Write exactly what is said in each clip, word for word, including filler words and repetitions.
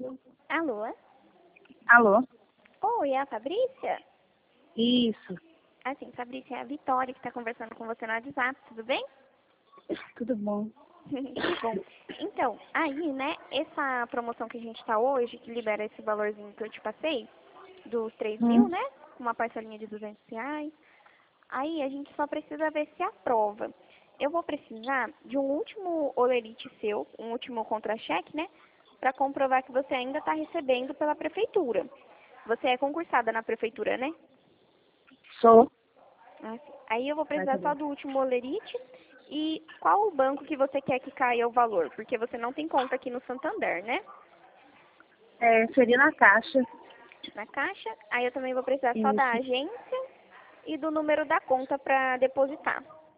Alô? Alô? Oi, é a Fabrícia? Isso. Assim, Fabrícia, é a Vitória que está conversando com você no WhatsApp, tudo bem? Tudo bom? Que bom. Então, aí, né, essa promoção que a gente está hoje, que libera esse valorzinho que eu te passei, dos três mil, Hum. né, com uma parcelinha de duzentos reais, aí a gente só precisa ver se aprova. Eu vou precisar de um último olerite seu, um último contra-cheque, né, para comprovar que você ainda está recebendo pela prefeitura. Você é concursada na prefeitura, né? Sou. Assim. Aí eu vou Vai precisar só saber. do último olerite e qual o banco que você quer que caia o valor, porque você não tem conta aqui no Santander, né? É, seria na caixa. Na caixa. Aí eu também vou precisar só da Isso. agência e do número da conta para depositar.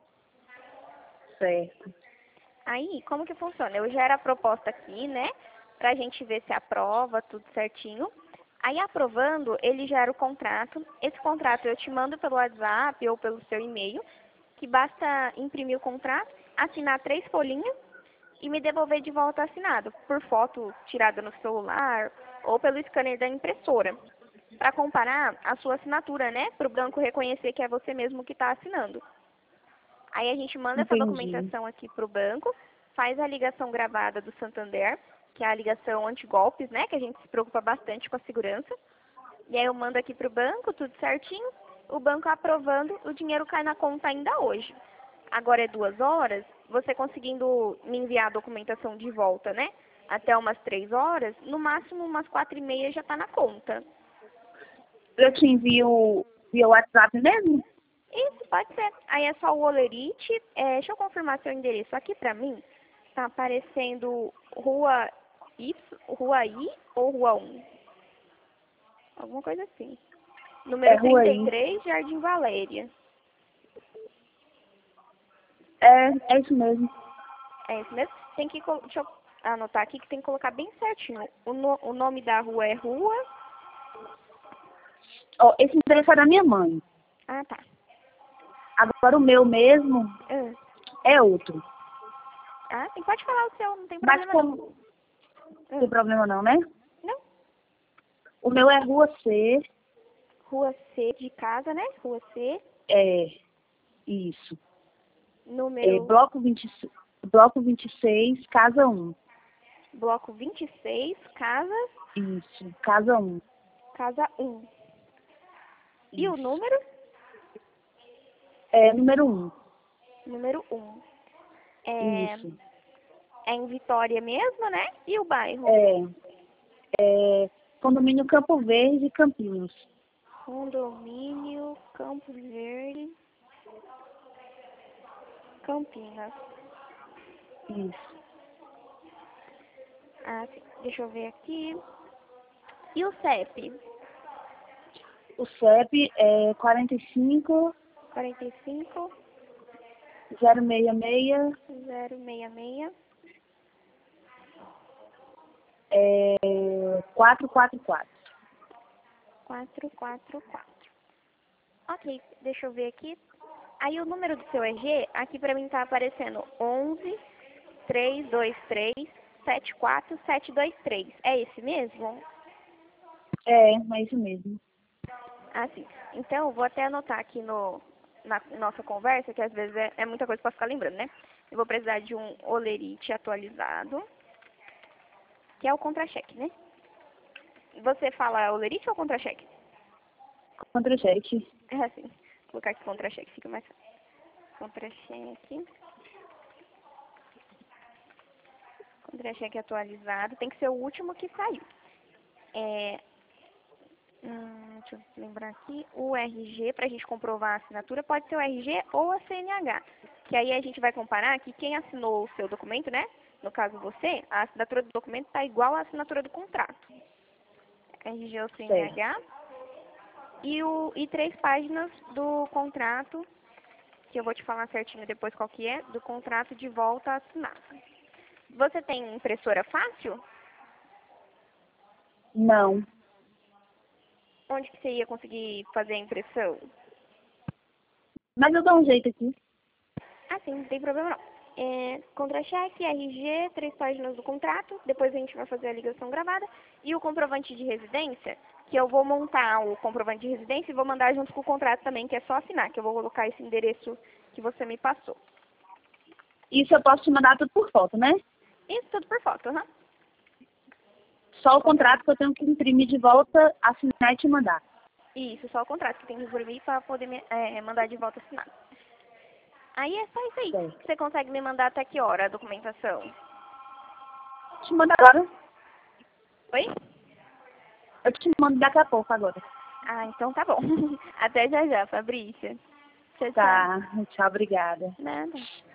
Certo. Aí, como que funciona? Eu gero a proposta aqui, né? Pra gente ver se aprova tudo certinho. Aí, aprovando, ele gera o contrato. Esse contrato eu te mando pelo WhatsApp ou pelo seu e-mail, que basta imprimir o contrato, assinar três folhinhas e me devolver de volta assinado, por foto tirada no celular ou pelo scanner da impressora. Para comparar a sua assinatura, né? Para o banco reconhecer que é você mesmo que está assinando. Aí a gente manda essa Entendi. documentação aqui para o banco, faz a ligação gravada do Santander, que é a ligação anti-golpes, né? Que a gente se preocupa bastante com a segurança. E aí eu mando aqui para o banco, tudo certinho. O banco aprovando, o dinheiro cai na conta ainda hoje. Agora é duas horas, você conseguindo me enviar a documentação de volta, né? Até umas três horas, no máximo umas quatro e meia já está na conta. Eu te envio via WhatsApp mesmo? Isso, pode ser. Aí é só o olerite. É, deixa eu confirmar seu endereço aqui pra mim. Tá aparecendo Rua Y, Rua I ou Rua um? Alguma coisa assim. É Número rua trinta e aí. três, Jardim Valéria. É, é isso mesmo. É isso mesmo? Tem que, col- deixa eu anotar aqui que tem que colocar bem certinho. O, no- o nome da rua é Rua... Ó, esse endereço é da minha mãe. Ah, tá. Agora o meu mesmo Ah, é outro. ah, sim, pode falar o seu, não tem Mas problema não. como não tem Ah, problema não, né? não. O meu é Rua C. Rua C de casa, né? Rua C, É, isso. É, número... bloco vinte e seis, bloco vinte e seis, casa um. Bloco vinte e seis, casa, Isso, casa um. casa um. E o Isso. número? É, número um. Número um. É, Isso. é em Vitória mesmo, né? E o bairro? É, é condomínio Campo Verde, Campinas. Condomínio Campo Verde, Campinas. Isso. Ah, sim. Deixa eu ver aqui. E o C E P? O C E P é quarenta e cinco, quarenta e cinco, zero seis seis, zero seis seis, é, quatro quatro quatro. quatro quatro quatro. Ok, deixa eu ver aqui. Aí o número do seu R G, aqui pra mim tá aparecendo onze, três dois três, sete quatro sete dois três. É esse mesmo? É, é isso mesmo. Ah, sim. Então, vou até anotar aqui no, na nossa conversa, que às vezes é, é muita coisa para ficar lembrando, né? Eu vou precisar de um olerite atualizado, que é o contra-cheque, né? Você fala olerite ou contra-cheque? Contra-cheque. É assim. Vou colocar aqui contra-cheque, fica mais fácil. Contra-cheque. Contra-cheque atualizado. Tem que ser o último que saiu. É, hum, deixa eu lembrar aqui. O R G, para a gente comprovar a assinatura, pode ser o R G ou a C N H. Que aí a gente vai comparar que quem assinou o seu documento, né? No caso você, a assinatura do documento está igual à assinatura do contrato. R G ou Certo. C N H. E, o, e três páginas do contrato, que eu vou te falar certinho depois qual que é, do contrato de volta assinado. Você tem impressora fácil? Não. Onde que você ia conseguir fazer a impressão? Mas eu dou um jeito aqui. Ah, sim, não tem problema não. é, contra-cheque, R G, três páginas do contrato, depois a gente vai fazer a ligação gravada, e o comprovante de residência, que eu vou montar o comprovante de residência e vou mandar junto com o contrato também, que é só assinar, que eu vou colocar esse endereço que você me passou. Isso eu posso te mandar tudo por foto, né? Isso tudo por foto, aham. Só o contrato que eu tenho que imprimir de volta, assinar e te mandar. Isso, só o contrato que tem que imprimir para poder me, é, mandar de volta assinado. Aí é só isso aí. Certo. Você consegue me mandar até que hora a documentação? Te mando agora. Oi? Eu te mando daqui a pouco agora. Ah, então tá bom. Até já já, Fabrícia. Tchau, tchau. Tá, tchau, obrigada. Nada.